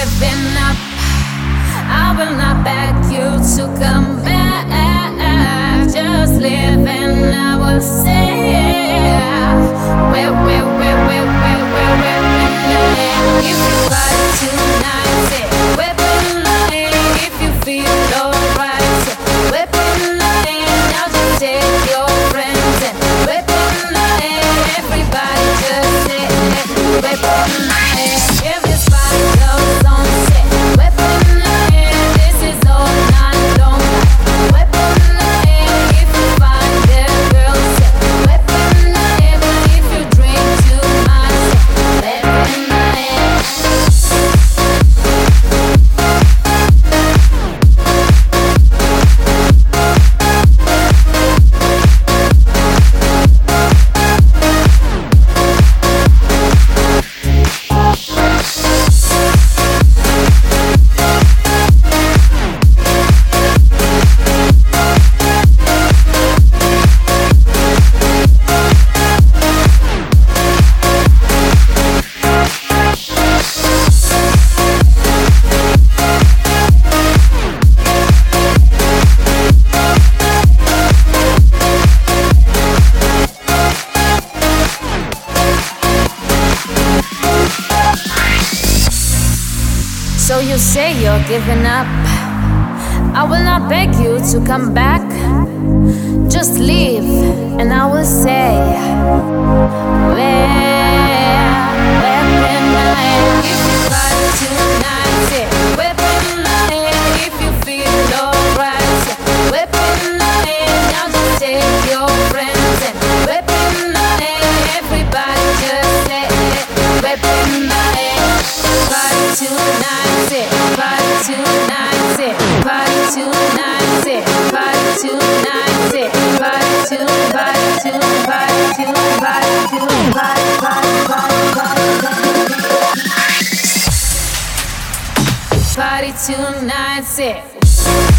giving up. I will not beg you to come back. Just live and I will say, where, if you fight tonight, say, weapon line. If you feel alright, say, weapon line. Now just take your friends and weapon line. Everybody just say, weapon line. If this fight goes on, say, weapon line. This is all night long. Weapon line. If you find the girl, say, weapon line. But if you drink too much, say, weapon line. So you say you're giving up. I will not beg you to come back. Just leave and I will say, weapon line. If you fight tonight, say, weapon line. If you feel alright, say, weapon line. Now just take your friends and weapon line. Everybody just say, weapon line. Fight tonight, say, fight tonight, say, fight tonight, say, fight tonight, say, fight to, fight to, fight to, fight to, fight tonight, say.